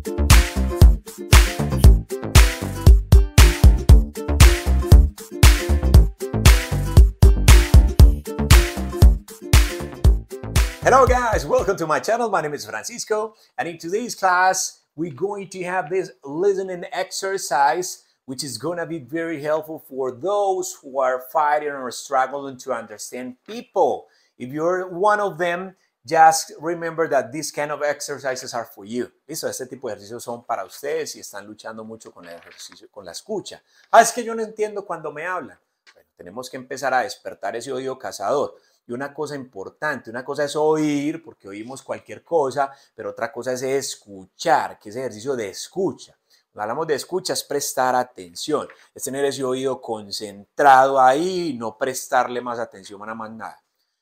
Hello guys, welcome to my channel. My name is Francisco, and in today's class we're going to have this listening exercise which is going to be very helpful for those who are fighting or struggling to understand people. If you're one of them, just remember that these kind of exercises are for you. Listo, este tipo de ejercicios son para ustedes si están luchando mucho con el ejercicio, con la escucha. Es que yo no entiendo cuando me hablan. Bueno, tenemos que empezar a despertar ese oído cazador. Y una cosa importante, una cosa es oír, porque oímos cualquier cosa, pero otra cosa es escuchar, que es ejercicio de escucha. Cuando hablamos de escucha es prestar atención, es tener ese oído concentrado ahí y no prestarle más atención a más nada.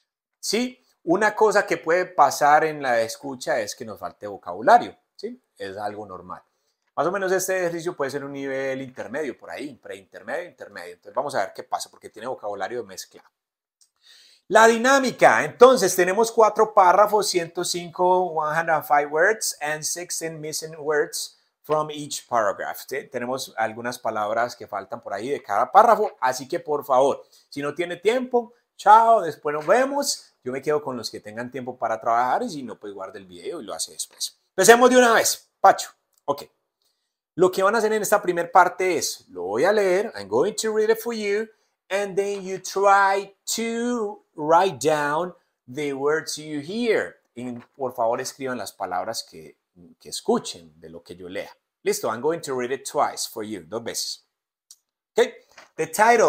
Sí, una cosa que puede pasar en la escucha es que nos falte vocabulario, ¿sí? Es algo normal. Más o menos este ejercicio puede ser un nivel intermedio, por ahí, preintermedio, intermedio. Entonces vamos a ver qué pasa, porque tiene vocabulario mezclado. La dinámica, entonces tenemos 4 párrafos, 105, 105 words and 16 missing words from each paragraph. ¿Sí? Tenemos algunas palabras que faltan por ahí de cada párrafo, así que por favor, si no tiene tiempo, chao, después nos vemos. Yo me quedo con los que tengan tiempo para trabajar y si no, pues guarda el video y lo hace después. Empecemos de una vez, Pacho. Ok. Lo que van a hacer en esta primera parte es, lo voy a leer, I'm going to read it for you, and then you try to write down the words you hear. Y por favor escriban las palabras que escuchen de lo que yo lea. Listo, I'm going to read it twice for you, 2 veces. Okay, the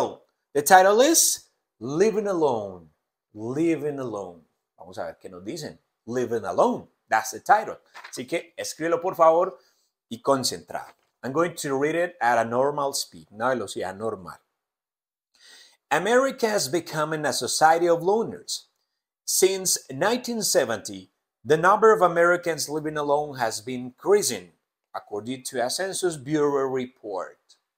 title is Living Alone. Living Alone. Vamos a ver qué nos dicen. Living Alone, that's the title. Así que escríbelo por favor y concentrado. I'm going to read it at a normal speed, una velocidad normal. America has become a society of loners. Since 1970, the number of Americans living alone has been increasing, according to a Census Bureau report.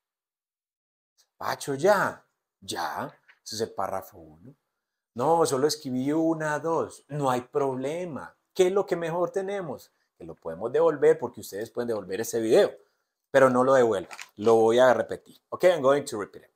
Pacho, ya. Ese es el párrafo 1. No, solo escribí 1, 2. No hay problema. ¿Qué es lo que mejor tenemos? Que lo podemos devolver porque ustedes pueden devolver ese video, pero no lo devuelvan. Lo voy a repetir. Okay, I'm going to repeat it.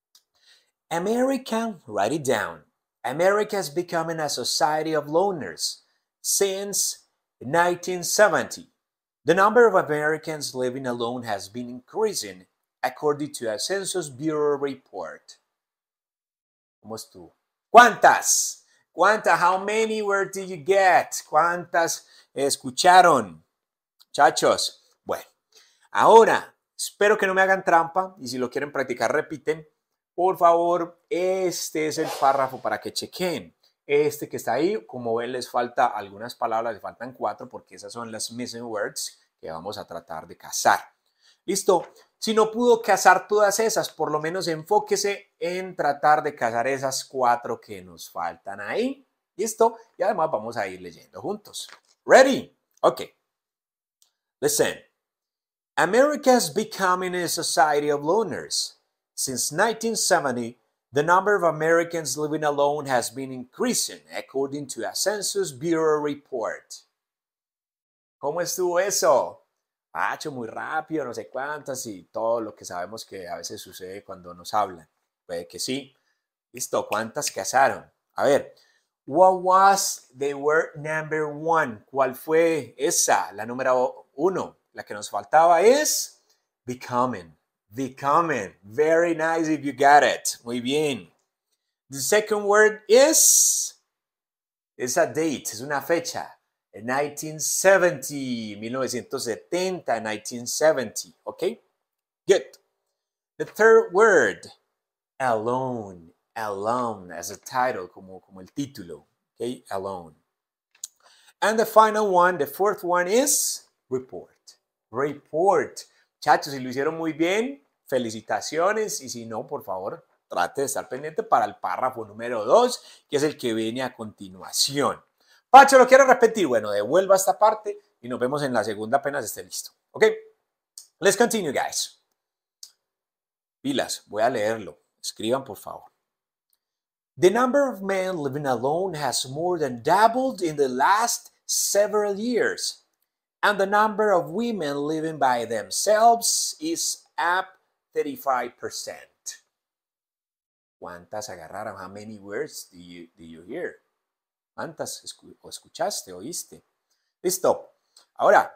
America, write it down. America has become a society of loners since 1970. The number of Americans living alone has been increasing, according to a Census Bureau report. ¿Cómo estuvo? ¿Cuántas? How many words did you get? ¿Cuántas escucharon? Muchachos. Bueno, ahora espero que no me hagan trampa y si lo quieren practicar repiten. Por favor, este es el párrafo para que chequen. Este que está ahí, como ven, les falta algunas palabras, les faltan 4 porque esas son las missing words que vamos a tratar de cazar. ¿Listo? Si no pudo cazar todas esas, por lo menos enfóquese en tratar de cazar esas 4 que nos faltan ahí. ¿Listo? Y además vamos a ir leyendo juntos. ¿Ready? Ok. Listen. America is becoming a society of loners. Since 1970, the number of Americans living alone has been increasing, according to a Census Bureau report. ¿Cómo estuvo eso? Pacho, muy rápido, no sé cuántas y todo lo que sabemos que a veces sucede cuando nos hablan. Puede que sí. Listo, ¿cuántas cazaron? A ver, what was the word number 1? ¿Cuál fue esa? La número 1. La que nos faltaba es becoming. Becoming. Very nice if you got it. Muy bien. The second word is a date, es una fecha. 1970, 1970, okay? Good. The third word, alone, as a title, como el título, okay? Alone. And the final one, the fourth one is report. Report. Muchachos, si lo hicieron muy bien, felicitaciones y si no, por favor, trate de estar pendiente para el párrafo número 2, que es el que viene a continuación. Pacho, ¿lo quiero repetir? Bueno, devuelva esta parte y nos vemos en la segunda apenas esté listo. ¿Ok? Let's continue, guys. Pilas, voy a leerlo. Escriban, por favor. The number of men living alone has more than doubled in the last several years. And the number of women living by themselves is up 35%. ¿Cuántas agarraron? How many words do you hear? ¿Cuántas escuchaste, oíste? Listo. Ahora,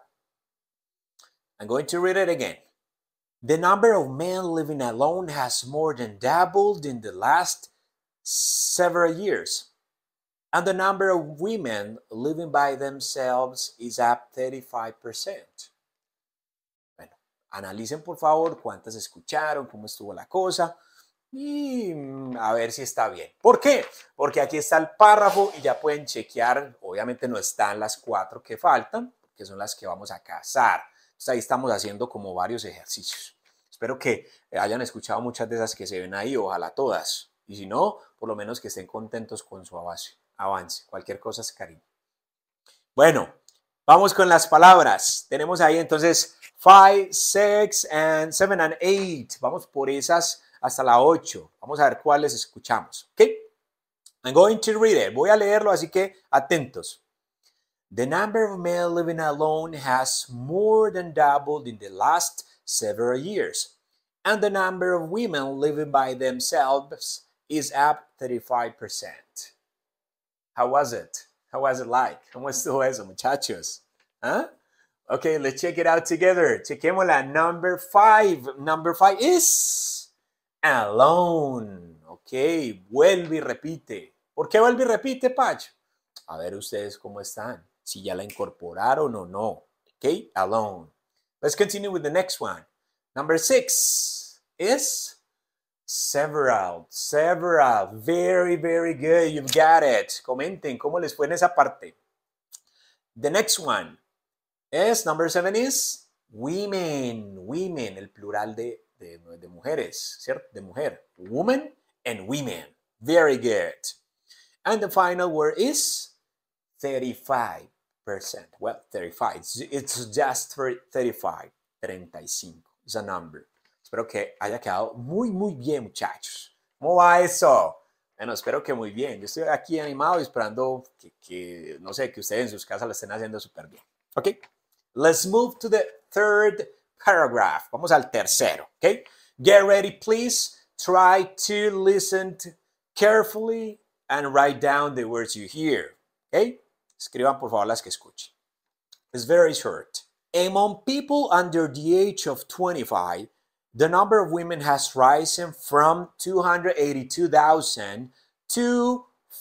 I'm going to read it again. The number of men living alone has more than doubled in the last several years. And the number of women living by themselves is up 35%. Bueno, analicen por favor cuántas escucharon, cómo estuvo la cosa y a ver si está bien. ¿Por qué? Porque aquí está el párrafo y ya pueden chequear. Obviamente no están las 4 que faltan, que son las que vamos a cazar. Entonces ahí estamos haciendo como varios ejercicios. Espero que hayan escuchado muchas de esas que se ven ahí, ojalá todas. Y si no, por lo menos que estén contentos con su avance. Cualquier cosa es cariño. Bueno, vamos con las palabras. Tenemos ahí entonces 5, 6, and 7 and 8. Vamos por esas hasta la 8. Vamos a ver cuáles escuchamos. ¿Ok? I'm going to read it. Voy a leerlo, así que atentos. The number of men living alone has more than doubled in the last several years, and the number of women living by themselves is up 35%. How was it? How was it like? ¿Cómo estuvo eso, muchachos? ¿Ah? Okay, let's check it out together. Chequémosla. Number 5. Number 5 is alone. Ok, vuelve y repite. ¿Por qué vuelve y repite, Pacho? A ver ustedes cómo están. Si ya la incorporaron o no. Ok, alone. Let's continue with the next one. Number 6 is several. Several. Very, very good. You've got it. Comenten cómo les fue en esa parte. The next one is, number 7 is women. Women, el plural de mujeres, ¿cierto? De mujer. Woman and women. Very good. And the final word is 35%. Well, 35. It's just 35. 35. It's a number. Espero que haya quedado muy, muy bien, muchachos. ¿Cómo va eso? Bueno, espero que muy bien. Yo estoy aquí animado y esperando que no sé, que ustedes en sus casas lo estén haciendo súper bien. Ok. Let's move to the third paragraph. Vamos al tercero. Ok. Get ready, please. Try to listen carefully and write down the words you hear. Ok. Escriban por favor las que escuchen. It's very short. Among people under the age of 25, the number of women has risen from 282,000 to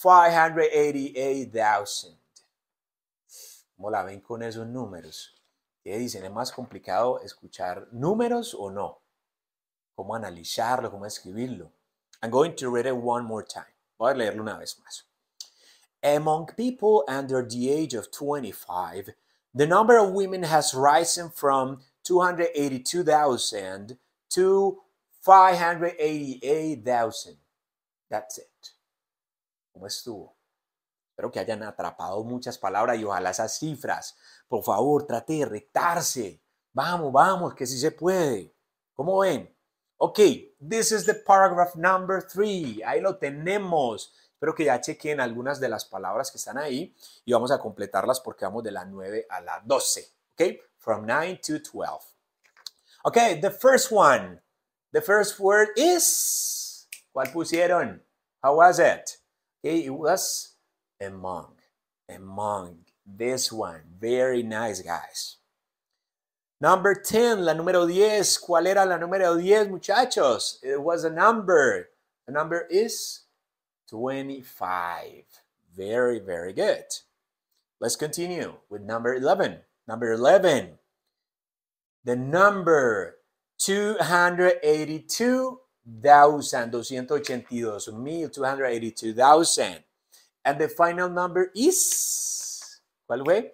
588,000. ¿Cómo la ven con esos números? ¿Qué dicen? ¿Es más complicado escuchar números o no? ¿Cómo analizarlo? ¿Cómo escribirlo? I'm going to read it one more time. Voy a leerlo una vez más. Among people under the age of 25, the number of women has risen from 282,000 to 588,000. That's it. ¿Cómo estuvo? Espero que hayan atrapado muchas palabras y ojalá esas cifras. Por favor, trate de retarse. Vamos, vamos, que sí se puede. ¿Cómo ven? Ok, this is the paragraph number 3. Ahí lo tenemos. Espero que ya chequen algunas de las palabras que están ahí y vamos a completarlas porque vamos de la 9 a la 12. Ok, from 9 to 12. Ok, the first one. The first word is. ¿Cuál pusieron? How was it? Okay, it was among. Among. This one. Very nice, guys. Number 10, la número 10. ¿Cuál era la número 10, muchachos? It was a number. The number is 25. Very, very good. Let's continue with number 11. Number 11. The number 282,000. And the final number is, ¿cuál fue?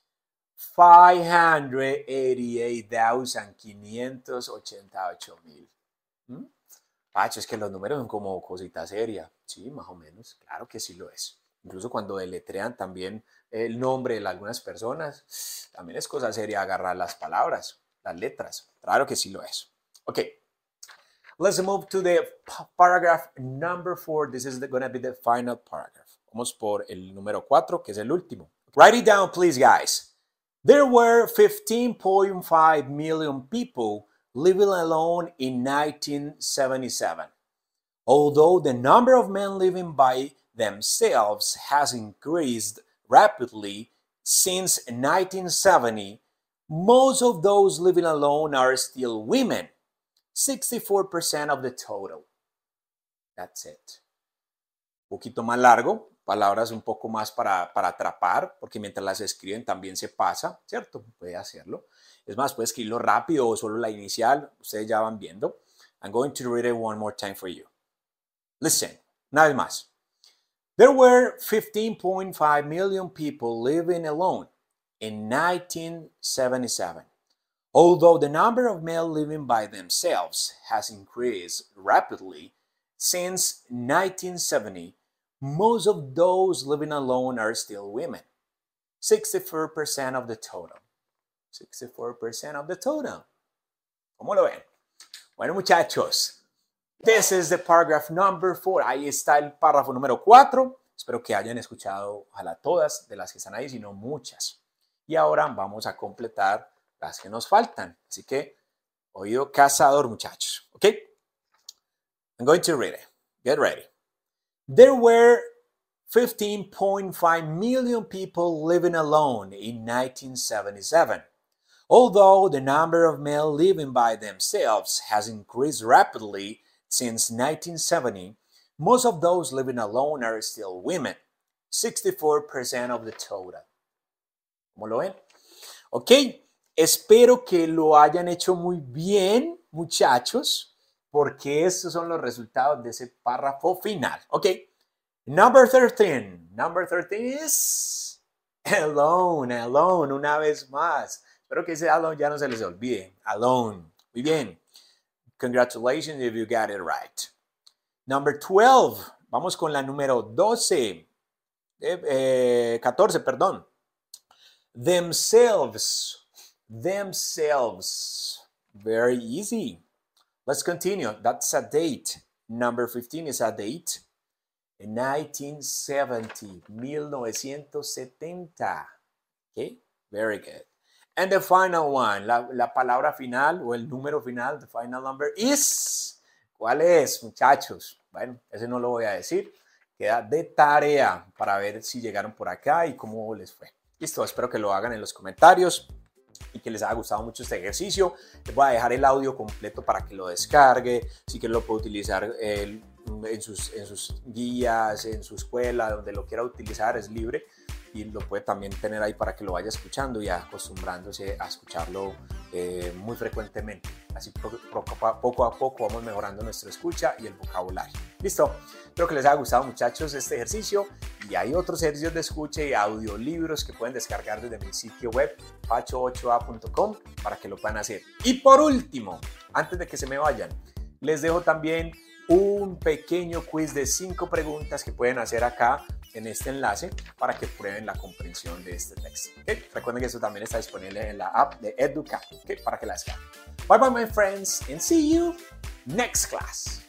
588,588,000. Pacho, es que los números son como cosita seria. Sí, más o menos. Claro que sí lo es. Incluso cuando deletrean también el nombre de algunas personas, también es cosa seria agarrar las palabras, las letras. Claro que sí lo es. Ok. Let's move to the paragraph number 4. This is going to be the final paragraph. Vamos por el número 4, que es el último. Write it down, please, guys. There were 15.5 million people living alone in 1977. Although the number of men living by themselves has increased rapidly since 1970, most of those living alone are still women, 64% of the total. That's it. Un poquito más largo, palabras un poco más para atrapar, porque mientras las escriben también se pasa, ¿cierto? Puede hacerlo. Es más, puede escribirlo rápido o solo la inicial, ustedes ya van viendo. I'm going to read it one more time for you. Listen, una vez más. There were 15.5 million people living alone in 1977. Although the number of men living by themselves has increased rapidly since 1970, most of those living alone are still women, 64% of the total. 64% of the total. ¿Cómo lo ven? Bueno, muchachos, this is the paragraph number 4. Ahí está el párrafo número 4. Espero que hayan escuchado, ojalá todas de las que están ahí, sino muchas. Y ahora vamos a completar las que nos faltan. Así que, oído cazador, muchachos. ¿Ok? I'm going to read it. Get ready. There were 15.5 million people living alone in 1977. Although the number of men living by themselves has increased rapidly since 1970, most of those living alone are still women, 64% of the total. ¿Cómo lo ven? Ok, espero que lo hayan hecho muy bien, muchachos, porque estos son los resultados de ese párrafo final. Ok, number 13. Number 13 is alone, alone, una vez más. Espero que ese alone ya no se les olvide. Alone. Muy bien. Congratulations if you got it right. Number 12. Vamos con la número 12. 14, perdón. Themselves. Themselves. Very easy. Let's continue. That's a date. Number 15 is a date. In 1970. 1970. Okay? Very good. And the final one, la palabra final o el número final, the final number is, ¿cuál es, muchachos? Bueno, ese no lo voy a decir, queda de tarea para ver si llegaron por acá y cómo les fue. Listo, espero que lo hagan en los comentarios y que les haya gustado mucho este ejercicio. Les voy a dejar el audio completo para que lo descargue, si que lo puede utilizar en sus guías, en su escuela, donde lo quiera utilizar, es libre. Y lo puede también tener ahí para que lo vaya escuchando y acostumbrándose a escucharlo muy frecuentemente. Así poco a poco vamos mejorando nuestra escucha y el vocabulario. Listo, espero que les haya gustado, muchachos, este ejercicio, y hay otros ejercicios de escucha y audiolibros que pueden descargar desde mi sitio web pacho8a.com para que lo puedan hacer. Y por último, antes de que se me vayan, les dejo también un pequeño quiz de 5 preguntas que pueden hacer acá en este enlace para que prueben la comprensión de este texto. ¿Okay? Recuerden que esto también está disponible en la app de Educa, ¿okay? Para que la descarguen. Bye bye, my friends, and see you next class.